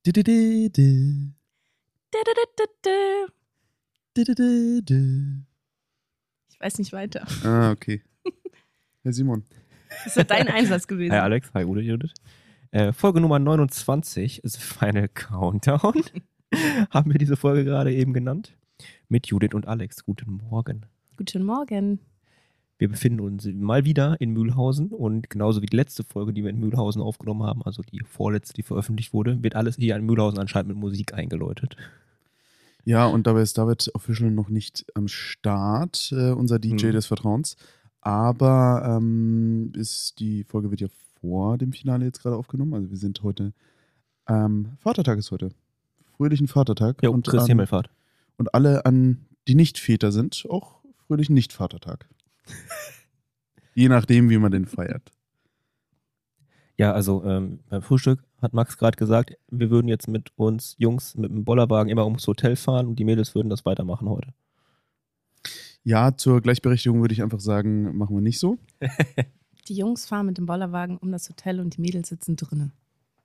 Du-du-du-du. Du-du-du-du. Ich weiß nicht weiter. Ah, okay. Herr Simon. Das ist dein Einsatz gewesen. Hi Alex, hi Judith. Folge Nummer 29 ist Final Countdown. Haben wir diese Folge gerade eben genannt. Mit Judith und Alex. Guten Morgen. Guten Morgen. Wir befinden uns mal wieder in Mühlhausen und genauso wie die letzte Folge, die wir in Mühlhausen aufgenommen haben, also die vorletzte, die veröffentlicht wurde, wird alles hier in Mühlhausen anscheinend mit Musik eingeläutet. Ja, und dabei ist David official noch nicht am Start, unser DJ des Vertrauens. Aber die Folge wird ja vor dem Finale jetzt gerade aufgenommen. Also wir sind heute, Vatertag ist heute. Fröhlichen Vatertag. Ja, und Christi Himmelfahrt. Und alle die nicht Väter sind, auch fröhlichen Nicht-Vatertag. Je nachdem, wie man den feiert. Ja, also beim Frühstück hat Max gerade gesagt, wir würden jetzt mit uns Jungs mit dem Bollerwagen immer ums Hotel fahren und die Mädels würden das weitermachen heute. Ja, zur Gleichberechtigung würde ich einfach sagen, machen wir nicht so. Die Jungs fahren mit dem Bollerwagen um das Hotel und die Mädels sitzen drinnen.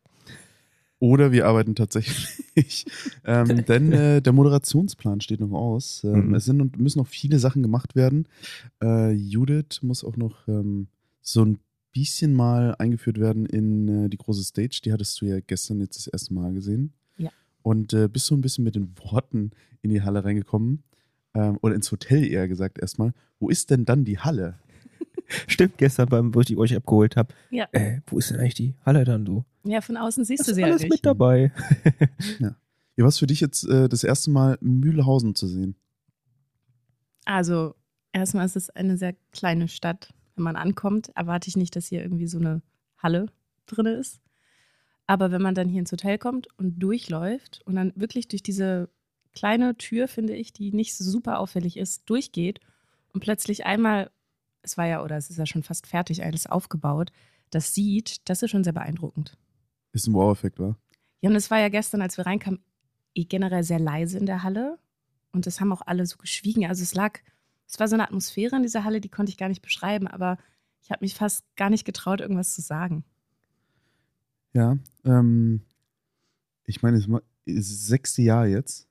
Oder wir arbeiten tatsächlich, denn der Moderationsplan steht noch aus. Es müssen noch viele Sachen gemacht werden. Judith muss auch noch so ein bisschen mal eingeführt werden in die große Stage. Die hattest du ja gestern jetzt das erste Mal gesehen. Ja. Und bist so ein bisschen mit den Worten in die Halle reingekommen. Oder ins Hotel eher gesagt erstmal. Wo ist denn dann die Halle? Stimmt, gestern, wo ich euch abgeholt habe. Ja. Wo ist denn eigentlich die Halle dann, du? Ja, von außen siehst Das du ist sie ja alles nicht. mit dabei. Ja. Wie war es für dich jetzt das erste Mal Mühlhausen zu sehen? Also, erstmal ist es eine sehr kleine Stadt. Wenn man ankommt, erwarte ich nicht, dass hier irgendwie so eine Halle drin ist. Aber wenn man dann hier ins Hotel kommt und durchläuft und dann wirklich durch diese kleine Tür, finde ich, die nicht so super auffällig ist, durchgeht und plötzlich einmal, es ist ja schon fast fertig, alles aufgebaut, das sieht, das ist schon sehr beeindruckend. Ist ein Wow-Effekt, wa? Ja, und es war ja gestern, als wir reinkamen, generell sehr leise in der Halle und das haben auch alle so geschwiegen. Also es war so eine Atmosphäre in dieser Halle, die konnte ich gar nicht beschreiben, aber ich habe mich fast gar nicht getraut, irgendwas zu sagen. Ja, ich meine, es ist das 6. Jahr jetzt.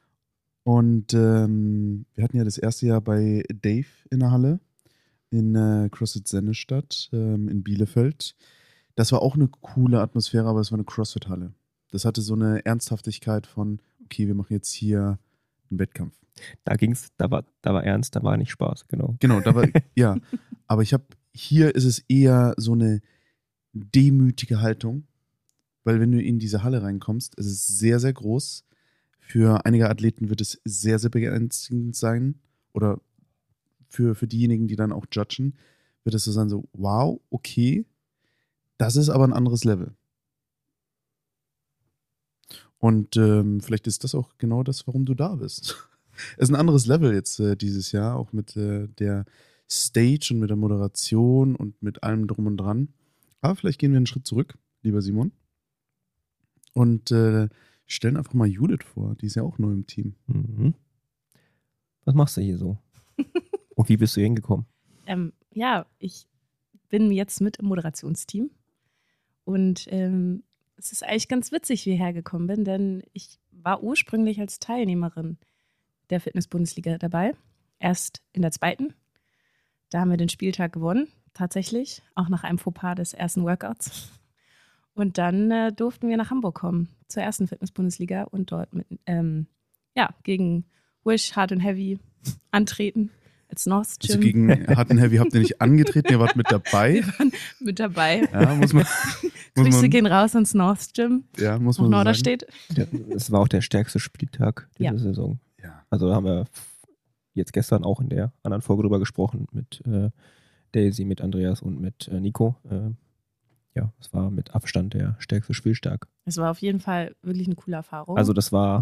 Und wir hatten ja das erste Jahr bei Dave in der Halle in CrossFit-Sennestadt in Bielefeld. Das war auch eine coole Atmosphäre, aber es war eine CrossFit-Halle. Das hatte so eine Ernsthaftigkeit von, okay, wir machen jetzt hier einen Wettkampf. Da war ernst, da war nicht Spaß, genau. Genau, da war, ja. Aber hier ist es eher so eine demütige Haltung, weil wenn du in diese Halle reinkommst, es ist sehr, sehr groß. Für einige Athleten wird es sehr, sehr beängstigend sein. Oder für diejenigen, die dann auch judgen, wird es so sein, so, wow, okay, das ist aber ein anderes Level. Und vielleicht ist das auch genau das, warum du da bist. Es ist ein anderes Level jetzt dieses Jahr, auch mit der Stage und mit der Moderation und mit allem drum und dran. Aber vielleicht gehen wir einen Schritt zurück, lieber Simon. Und stellen einfach mal Judith vor. Die ist ja auch neu im Team. Mhm. Was machst du hier so? Und wie bist du hingekommen? Ja, ich bin jetzt mit im Moderationsteam und es ist eigentlich ganz witzig, wie ich hergekommen bin, denn ich war ursprünglich als Teilnehmerin der Fitness-Bundesliga dabei. Erst in der 2. Da haben wir den Spieltag gewonnen, tatsächlich, auch nach einem Fauxpas des ersten Workouts. Und dann durften wir nach Hamburg kommen, zur 1. Fitness-Bundesliga und dort gegen Wish, Hard and Heavy antreten als North Gym. Also gegen Hard and Heavy habt ihr nicht angetreten, ihr wart mit dabei. Wir waren mit dabei. Ja, Grüße gehen raus ans North Gym. Ja, muss Nach man so sagen. Norderstedt. Es war auch der stärkste Spieltag dieser Ja. Saison. Ja. Also da haben wir jetzt gestern auch in der anderen Folge drüber gesprochen mit Daisy, mit Andreas und mit Nico. Ja, es war mit Abstand der stärkste Spieltag. Es war auf jeden Fall wirklich eine coole Erfahrung. Also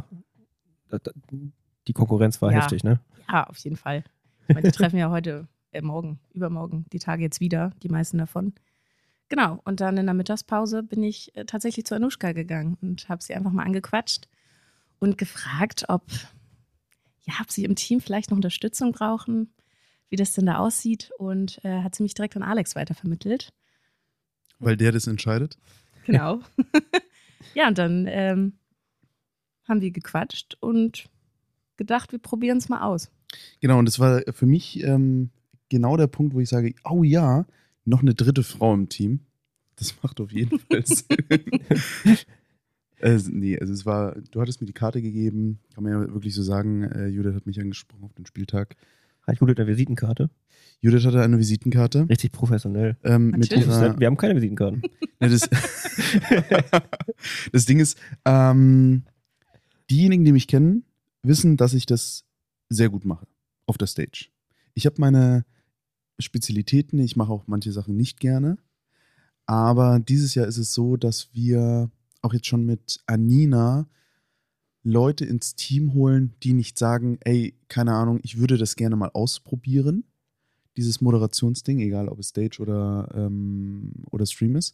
die Konkurrenz war Ja. heftig, ne? Ja, auf jeden Fall. Ich meine, die treffen ja heute, übermorgen, die Tage jetzt wieder, die meisten davon. Genau, und dann in der Mittagspause bin ich tatsächlich zu Anushka gegangen und habe sie einfach mal angequatscht und gefragt, ob sie im Team vielleicht noch Unterstützung brauchen, wie das denn da aussieht. Und hat sie mich direkt an Alex weitervermittelt. Weil der das entscheidet? Genau. Ja, und dann haben wir gequatscht und gedacht, wir probieren es mal aus. Genau, und das war für mich genau der Punkt, wo ich sage, oh ja, noch eine dritte Frau im Team. Das macht auf jeden Fall Sinn. Also es war, du hattest mir die Karte gegeben, kann man ja wirklich so sagen, Judith hat mich angesprochen auf den Spieltag. Hat Judith eine Visitenkarte? Judith hatte eine Visitenkarte. Richtig professionell. Mit ihrer, Wir haben keine Visitenkarten. Ja, das Ding ist, diejenigen, die mich kennen, wissen, dass ich das sehr gut mache auf der Stage. Ich habe meine Spezialitäten, ich mache auch manche Sachen nicht gerne, aber dieses Jahr ist es so, dass wir auch jetzt schon mit Anina Leute ins Team holen, die nicht sagen, ey, keine Ahnung, ich würde das gerne mal ausprobieren, dieses Moderationsding, egal ob es Stage oder Stream ist,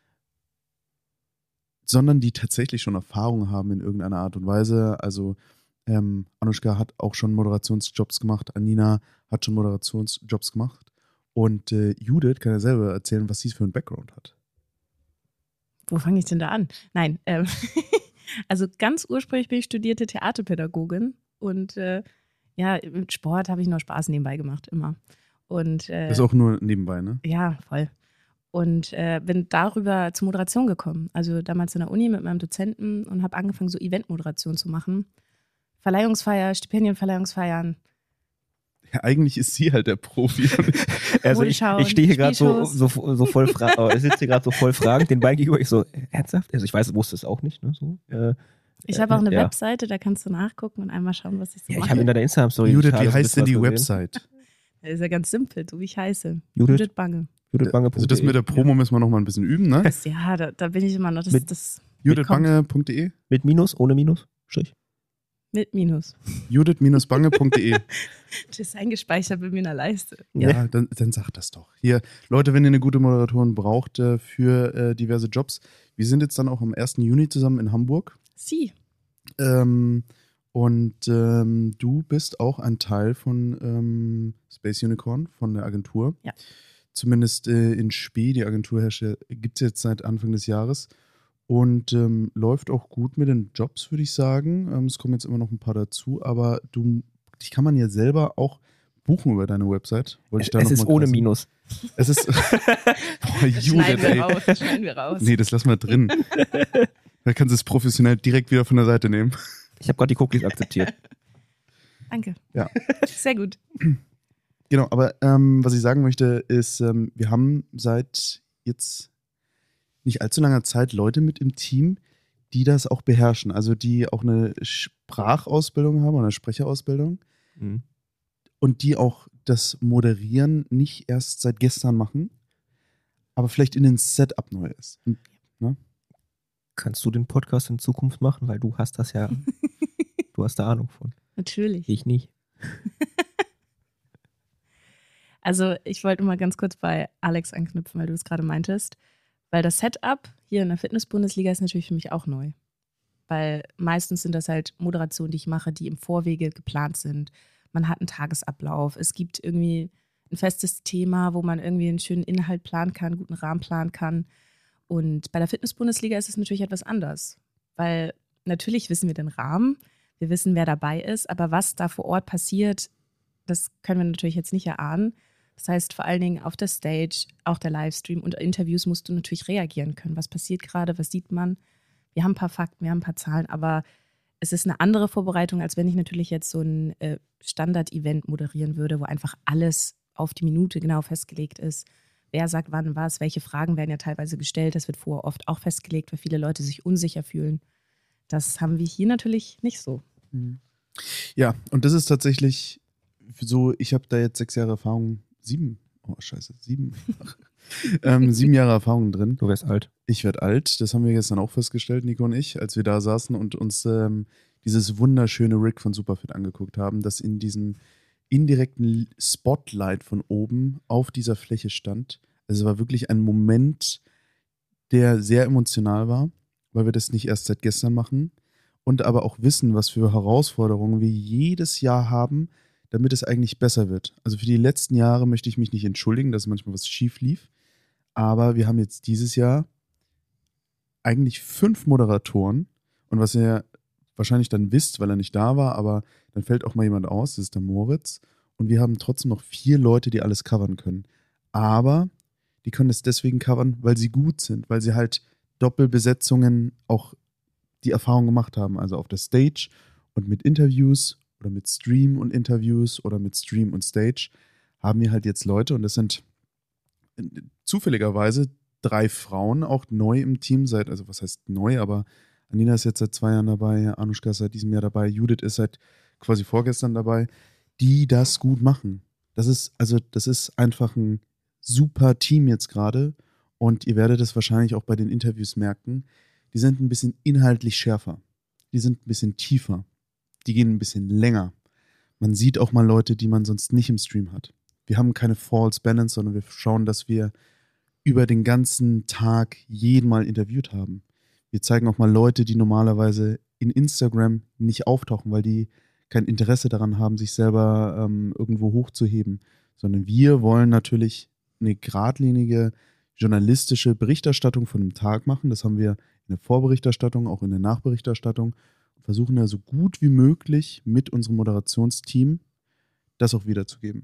sondern die tatsächlich schon Erfahrung haben in irgendeiner Art und Weise. Also Anushka hat auch schon Moderationsjobs gemacht, Anina hat schon Moderationsjobs gemacht und Judith kann ja selber erzählen, was sie für einen Background hat. Wo fange ich denn da an? Nein, also ganz ursprünglich bin ich studierte Theaterpädagogin und ja, mit Sport habe ich noch Spaß nebenbei gemacht, immer. Und, das ist auch nur nebenbei, ne? Ja, voll. Und bin darüber zur Moderation gekommen. Also damals in der Uni mit meinem Dozenten und habe angefangen, so Eventmoderation zu machen. Verleihungsfeier, Stipendienverleihungsfeiern. Ja, eigentlich ist sie halt der Profi. Also ich stehe hier gerade so voll ich sitze hier gerade so voll fragend, den Bein gegenüber. Ich so, ernsthaft? Also ich wusste es auch nicht. Ne? So, ich habe auch eine Webseite, da kannst du nachgucken und einmal schauen, was ich so mache. Ich habe in deiner Instagram-Story. Judith, wie heißt denn die Website? Das ist ja ganz simpel, so wie ich heiße. Judith Bange. Also das mit der Promo müssen wir noch mal ein bisschen üben, ne? Ja, da bin ich immer noch. Judithbange.de? Mit Minus, ohne Minus, Strich? Mit Minus. Judith-bange.de. Das ist eingespeichert bei mir in der Leiste. Ja, dann sag das doch. Hier, Leute, wenn ihr eine gute Moderatorin braucht für diverse Jobs, wir sind jetzt dann auch am 1. Juni zusammen in Hamburg. Sie. Du bist auch ein Teil von Space Unicorn, von der Agentur. Ja. Zumindest in Spee, die Agentur gibt es jetzt seit Anfang des Jahres. Und läuft auch gut mit den Jobs, würde ich sagen. Es kommen jetzt immer noch ein paar dazu, aber dich kann man ja selber auch buchen über deine Website. Es ist ohne Minus. Es ist. Boah, Judith, schneiden wir raus. Nee, das lassen wir drin. Da kannst du es professionell direkt wieder von der Seite nehmen. Ich habe gerade die Cookies akzeptiert. Danke. Ja. Sehr gut. Genau, aber was ich sagen möchte, ist, wir haben seit jetzt nicht allzu langer Zeit Leute mit im Team, die das auch beherrschen. Also die auch eine Sprachausbildung haben oder eine Sprecherausbildung und die auch das Moderieren nicht erst seit gestern machen, aber vielleicht in den Setup neu ist. Ne? Kannst du den Podcast in Zukunft machen? Weil du hast das ja, du hast da Ahnung von. Natürlich. Ich nicht. Also ich wollte mal ganz kurz bei Alex anknüpfen, weil du es gerade meintest. Weil das Setup hier in der Fitness-Bundesliga ist natürlich für mich auch neu. Weil meistens sind das halt Moderationen, die ich mache, die im Vorwege geplant sind. Man hat einen Tagesablauf. Es gibt irgendwie ein festes Thema, wo man irgendwie einen schönen Inhalt planen kann, einen guten Rahmen planen kann. Und bei der Fitness-Bundesliga ist es natürlich etwas anders. Weil natürlich wissen wir den Rahmen, wir wissen, wer dabei ist, aber was da vor Ort passiert, das können wir natürlich jetzt nicht erahnen. Das heißt, vor allen Dingen auf der Stage, auch der Livestream und Interviews musst du natürlich reagieren können. Was passiert gerade, was sieht man? Wir haben ein paar Fakten, wir haben ein paar Zahlen, aber es ist eine andere Vorbereitung, als wenn ich natürlich jetzt so ein Standard-Event moderieren würde, wo einfach alles auf die Minute genau festgelegt ist. Wer sagt wann was, welche Fragen werden ja teilweise gestellt. Das wird vorher oft auch festgelegt, weil viele Leute sich unsicher fühlen. Das haben wir hier natürlich nicht so. Ja, und das ist tatsächlich so, ich habe da jetzt 6 Jahre Erfahrung, 7 Jahre Erfahrung drin. Du wärst alt. Ich werde alt, das haben wir gestern auch festgestellt, Nico und ich, als wir da saßen und uns dieses wunderschöne Rig von Superfit angeguckt haben, das in diesem indirekten Spotlight von oben auf dieser Fläche stand. Also es war wirklich ein Moment, der sehr emotional war, weil wir das nicht erst seit gestern machen und aber auch wissen, was für Herausforderungen wir jedes Jahr haben, damit es eigentlich besser wird. Also für die letzten Jahre möchte ich mich nicht entschuldigen, dass manchmal was schief lief, aber wir haben jetzt dieses Jahr eigentlich 5 Moderatoren. Und was ihr wahrscheinlich dann wisst, weil er nicht da war, aber dann fällt auch mal jemand aus, das ist der Moritz. Und wir haben trotzdem noch 4 Leute, die alles covern können. Aber die können es deswegen covern, weil sie gut sind, weil sie halt Doppelbesetzungen auch die Erfahrung gemacht haben. Also auf der Stage und mit Interviews oder mit Stream und Interviews oder mit Stream und Stage haben wir halt jetzt Leute und das sind zufälligerweise 3 Frauen auch neu im Team also was heißt neu, aber Anina ist jetzt seit 2 Jahren dabei, Anushka ist seit diesem Jahr dabei, Judith ist seit quasi vorgestern dabei, die das gut machen. Das ist einfach ein super Team jetzt gerade und ihr werdet es wahrscheinlich auch bei den Interviews merken, die sind ein bisschen inhaltlich schärfer, die sind ein bisschen tiefer, die gehen ein bisschen länger. Man sieht auch mal Leute, die man sonst nicht im Stream hat. Wir haben keine False Balance, sondern wir schauen, dass wir über den ganzen Tag jeden mal interviewt haben. Wir zeigen auch mal Leute, die normalerweise in Instagram nicht auftauchen, weil die kein Interesse daran haben, sich selber irgendwo hochzuheben, sondern wir wollen natürlich eine geradlinige journalistische Berichterstattung von dem Tag machen. Das haben wir in der Vorberichterstattung, auch in der Nachberichterstattung und versuchen ja so gut wie möglich mit unserem Moderationsteam das auch wiederzugeben.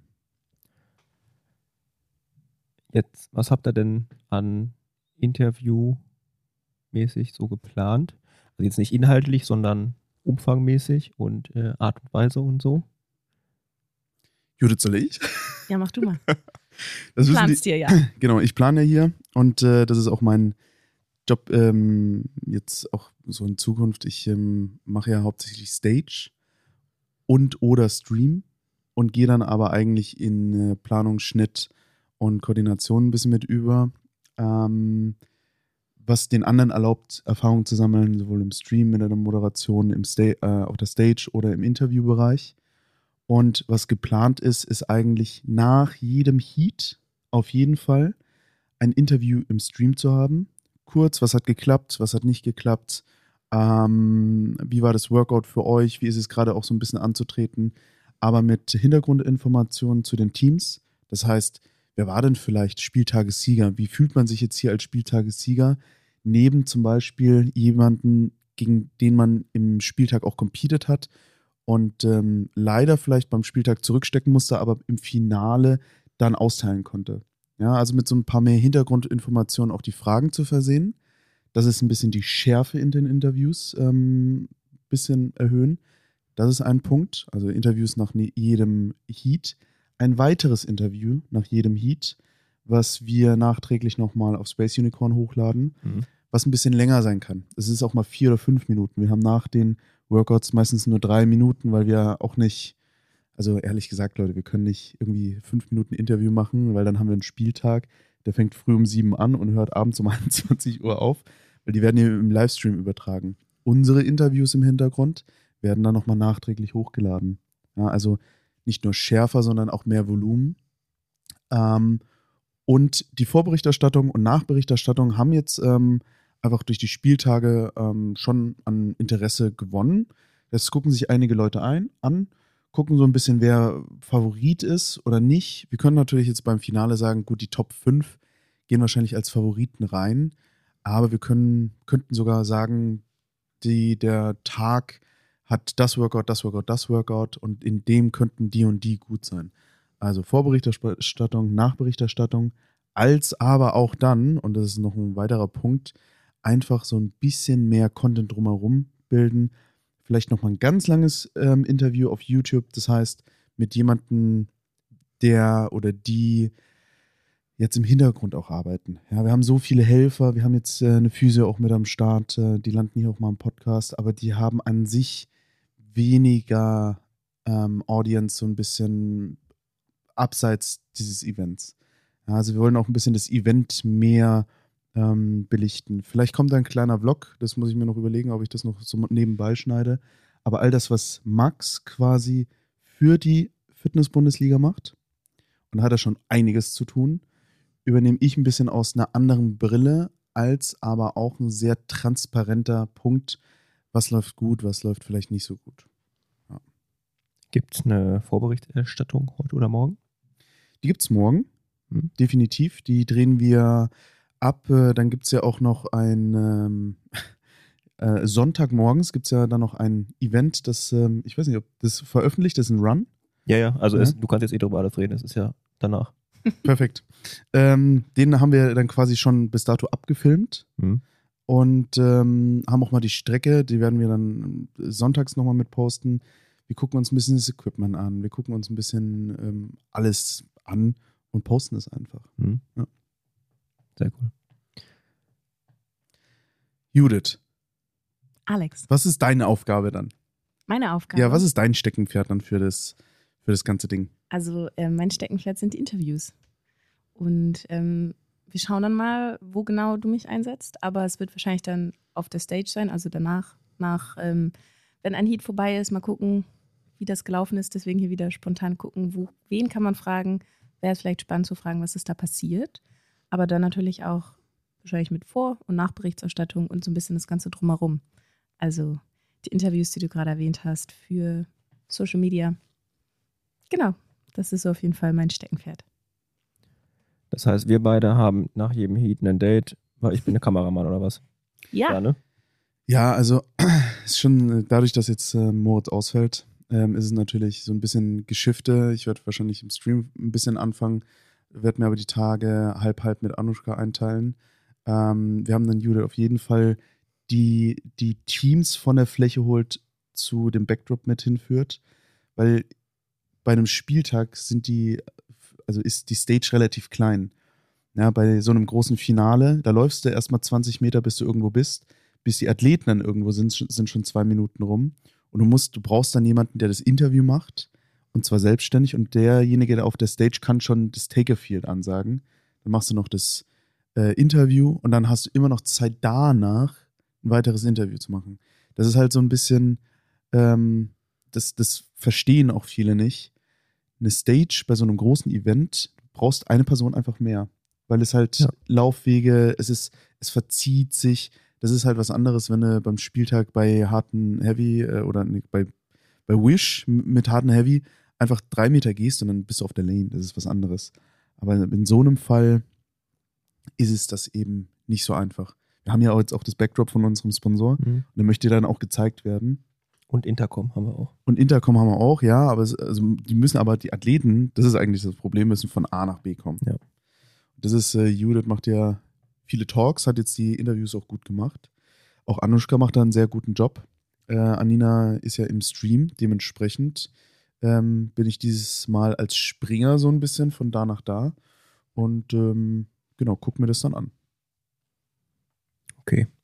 Jetzt, was habt ihr denn an Interviewmäßig so geplant? Also jetzt nicht inhaltlich, sondern umfangmäßig und Art und Weise und so? Judith, soll ich? Ja, mach du mal. Das Du wissen planst dir ja. Genau, ich plane ja hier und das ist auch mein Job jetzt auch so in Zukunft. Ich mache ja hauptsächlich Stage und oder Stream und gehe dann aber eigentlich in Planung, Schnitt und Koordination ein bisschen mit über, was den anderen erlaubt, Erfahrung zu sammeln, sowohl im Stream, in der Moderation, auf der Stage oder im Interviewbereich. Und was geplant ist, ist eigentlich nach jedem Heat auf jeden Fall ein Interview im Stream zu haben. Kurz, was hat geklappt, was hat nicht geklappt, wie war das Workout für euch, wie ist es gerade auch so ein bisschen anzutreten, aber mit Hintergrundinformationen zu den Teams. Das heißt, wer war denn vielleicht Spieltagessieger? Wie fühlt man sich jetzt hier als Spieltagessieger? Neben zum Beispiel jemanden, gegen den man im Spieltag auch competed hat und leider vielleicht beim Spieltag zurückstecken musste, aber im Finale dann austeilen konnte. Ja, also mit so ein paar mehr Hintergrundinformationen auch die Fragen zu versehen. Das ist ein bisschen die Schärfe in den Interviews bisschen erhöhen. Das ist ein Punkt. Also Interviews nach jedem Heat. Ein weiteres Interview nach jedem Heat, was wir nachträglich nochmal auf Space Unicorn hochladen, was ein bisschen länger sein kann. Es ist auch mal 4 oder 5 Minuten. Wir haben nach den Workouts meistens nur 3 Minuten, weil wir auch nicht, also ehrlich gesagt, Leute, wir können nicht irgendwie 5 Minuten Interview machen, weil dann haben wir einen Spieltag, der fängt früh um 7 an und hört abends um 21 Uhr auf, weil die werden hier im Livestream übertragen. Unsere Interviews im Hintergrund werden dann nochmal nachträglich hochgeladen. Ja, also nicht nur schärfer, sondern auch mehr Volumen. Und die Vorberichterstattung und Nachberichterstattung haben jetzt einfach durch die Spieltage schon an Interesse gewonnen. Das gucken sich einige Leute an, gucken so ein bisschen, wer Favorit ist oder nicht. Wir können natürlich jetzt beim Finale sagen, gut, die Top 5 gehen wahrscheinlich als Favoriten rein, aber wir könnten sogar sagen, der Tag hat das Workout und in dem könnten die und die gut sein. Also Vorberichterstattung, Nachberichterstattung, als aber auch dann, und das ist noch ein weiterer Punkt, einfach so ein bisschen mehr Content drumherum bilden. Vielleicht nochmal ein ganz langes Interview auf YouTube, das heißt mit jemandem, der oder die jetzt im Hintergrund auch arbeiten. Ja, wir haben so viele Helfer, wir haben jetzt eine Physio auch mit am Start, die landen hier auch mal im Podcast, aber die haben an sich weniger Audience, so ein bisschen abseits dieses Events. Ja, also wir wollen auch ein bisschen das Event mehr belichten. Vielleicht kommt da ein kleiner Vlog, das muss ich mir noch überlegen, ob ich das noch so nebenbei schneide. Aber all das, was Max quasi für die Fitness-Bundesliga macht, und da hat er schon einiges zu tun, übernehme ich ein bisschen aus einer anderen Brille, als aber auch ein sehr transparenter Punkt, was läuft gut, was läuft vielleicht nicht so gut. Ja. Gibt es eine Vorberichterstattung heute oder morgen? Die gibt es morgen, definitiv. Die drehen wir dann gibt es ja auch noch ein Sonntagmorgens gibt es ja dann noch ein Event, das, ich weiß nicht, ob das veröffentlicht ist, ein Run. Ja, also Ja. du kannst jetzt drüber alles reden, es ist ja danach. Perfekt. Den haben wir dann quasi schon bis dato abgefilmt und haben auch mal die Strecke, die werden wir dann sonntags nochmal mit posten. Wir gucken uns ein bisschen das Equipment an, wir gucken uns ein bisschen alles an und posten es einfach. Ja. Sehr cool. Judith, Alex, was ist deine Aufgabe dann? meine Aufgabe. Ja, was ist dein Steckenpferd dann für das ganze Ding? Also mein Steckenpferd sind die Interviews. Und wir schauen dann mal, wo genau du mich einsetzt. Aber es wird wahrscheinlich dann auf der Stage sein, also danach, wenn ein Heat vorbei ist, mal gucken, wie das gelaufen ist. Deswegen hier wieder spontan gucken, wen kann man fragen. Wäre es vielleicht spannend zu fragen, was ist da passiert. Aber dann natürlich auch wahrscheinlich mit Vor- und Nachberichterstattung und so ein bisschen das Ganze drumherum. Also die Interviews, die du gerade erwähnt hast, für Social Media. Genau, das ist auf jeden Fall mein Steckenpferd. Das heißt, wir beide haben nach jedem Heat ein Date, weil ich bin der Kameramann oder was? Ja, Ne? Ja, also ist schon dadurch, dass jetzt Moritz ausfällt, ist es natürlich so ein bisschen Geschifte. Ich werde wahrscheinlich im Stream ein bisschen anfangen, werde mir aber die Tage halb mit Anushka einteilen. Wir haben dann Jude auf jeden Fall die Teams von der Fläche holt zu dem Backdrop mit hinführt, weil bei einem Spieltag ist die Stage relativ klein. Ja, bei so einem großen Finale, da läufst du erstmal 20 Meter, bis du irgendwo bist, bis die Athleten dann irgendwo sind schon 2 Minuten rum. Und du brauchst dann jemanden, der das Interview macht, und zwar selbstständig. Und derjenige, der auf der Stage kann schon das Take-a-Field ansagen. Dann machst du noch das Interview und dann hast du immer noch Zeit danach, ein weiteres Interview zu machen. Das ist halt so ein bisschen, das verstehen auch viele nicht. Eine Stage bei so einem großen Event, du brauchst eine Person einfach mehr. Weil es halt Laufwege, es verzieht sich. Das ist halt was anderes, wenn du beim Spieltag bei harten Heavy bei Wish mit harten Heavy einfach 3 Meter gehst und dann bist du auf der Lane. Das ist was anderes. Aber in so einem Fall ist es das eben nicht so einfach. Wir haben ja jetzt auch das Backdrop von unserem Sponsor und der möchte dann auch gezeigt werden. Und Intercom haben wir auch. Und Intercom haben wir auch, ja, aber die Athleten, das ist eigentlich das Problem, müssen von A nach B kommen. Ja. Das ist, Judith macht ja viele Talks, hat jetzt die Interviews auch gut gemacht. Auch Anushka macht da einen sehr guten Job. Anina ist ja im Stream, dementsprechend bin ich dieses Mal als Springer so ein bisschen von da nach da und genau, guck mir das dann an. Okay.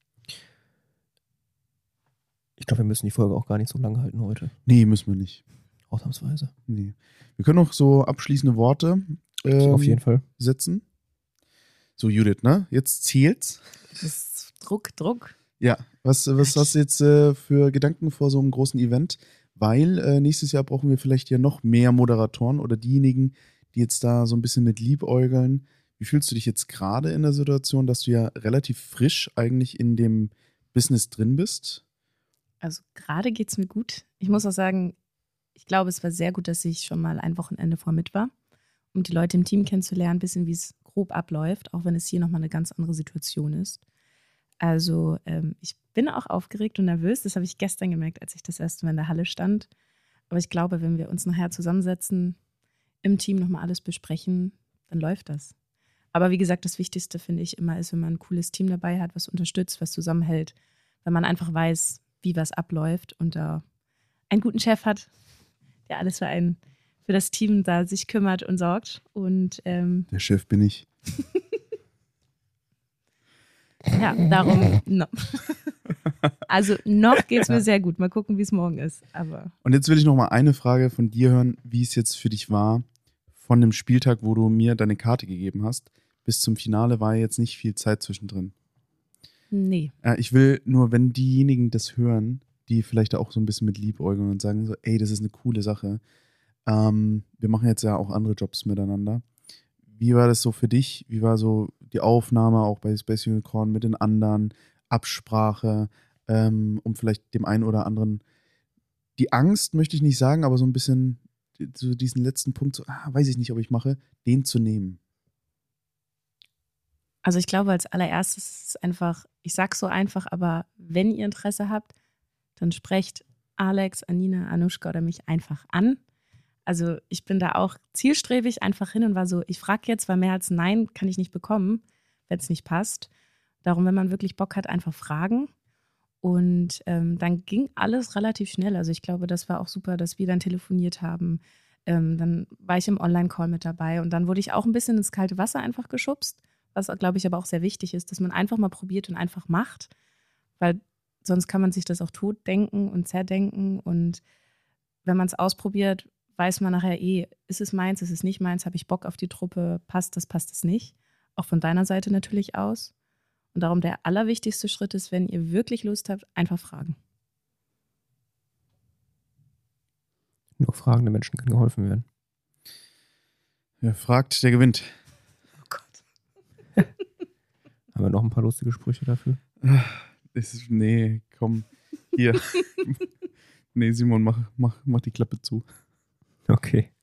Ich glaube, wir müssen die Folge auch gar nicht so lange halten heute. Nee, müssen wir nicht. Ausnahmsweise. Nee. Wir können noch so abschließende Worte Auf jeden Fall setzen. So, Judith, ne? Jetzt zählt's. das ist Druck. Ja, was hast du jetzt für Gedanken vor so einem großen Event? Weil nächstes Jahr brauchen wir vielleicht ja noch mehr Moderatoren oder diejenigen, die jetzt da so ein bisschen mit liebäugeln. Wie fühlst du dich jetzt gerade in der Situation, dass du ja relativ frisch eigentlich in dem Business drin bist? Also gerade geht es mir gut. Ich muss auch sagen, ich glaube, es war sehr gut, dass ich schon mal ein Wochenende vor mit war, um die Leute im Team kennenzulernen, ein bisschen, wie es grob abläuft, auch wenn es hier nochmal eine ganz andere Situation ist. Also ich bin auch aufgeregt und nervös. Das habe ich gestern gemerkt, als ich das erste Mal in der Halle stand. Aber ich glaube, wenn wir uns nachher zusammensetzen, im Team nochmal alles besprechen, dann läuft das. Aber wie gesagt, das Wichtigste, finde ich, immer ist, wenn man ein cooles Team dabei hat, was unterstützt, was zusammenhält, wenn man einfach weiß, wie was abläuft und da einen guten Chef hat, der alles für das Team da sich kümmert und sorgt. Und Der Chef bin ich. ja, darum. No. Also noch geht es mir sehr gut. Mal gucken, wie es morgen ist. Aber Und jetzt will ich noch mal eine Frage von dir hören, wie es jetzt für dich war, von dem Spieltag, wo du mir deine Karte gegeben hast, bis zum Finale war jetzt nicht viel Zeit zwischendrin. nee. Ich will nur, wenn diejenigen das hören, die vielleicht auch so ein bisschen mit liebäugeln und sagen so, ey, das ist eine coole Sache. Wir machen jetzt ja auch andere Jobs miteinander. Wie war das so für dich? Wie war so die Aufnahme auch bei Space Unicorn mit den anderen, Absprache, um vielleicht dem einen oder anderen die Angst, möchte ich nicht sagen, aber so ein bisschen so diesen letzten Punkt, so, weiß ich nicht, ob ich mache, den zu nehmen. Also ich glaube, als allererstes ist es einfach, ich sag's so einfach, aber wenn ihr Interesse habt, dann sprecht Alex, Anina, Anushka oder mich einfach an. Also ich bin da auch zielstrebig einfach hin und war so, ich frage jetzt, weil mehr als Nein kann ich nicht bekommen, wenn es nicht passt. Darum, wenn man wirklich Bock hat, einfach fragen. Und dann ging alles relativ schnell. Also ich glaube, das war auch super, dass wir dann telefoniert haben. Dann war ich im Online-Call mit dabei und dann wurde ich auch ein bisschen ins kalte Wasser einfach geschubst, was, glaube ich, aber auch sehr wichtig ist, dass man einfach mal probiert und einfach macht, weil sonst kann man sich das auch totdenken und zerdenken und wenn man es ausprobiert, weiß man nachher ist es meins, ist es nicht meins, habe ich Bock auf die Truppe, passt es nicht. Auch von deiner Seite natürlich aus. Und darum der allerwichtigste Schritt ist, wenn ihr wirklich Lust habt, einfach fragen. Nur fragende Menschen kann geholfen werden. Wer fragt, der gewinnt. Oh Gott. Haben wir noch ein paar lustige Sprüche dafür? Nee, komm. Hier. Nee, Simon, mach die Klappe zu. Okay.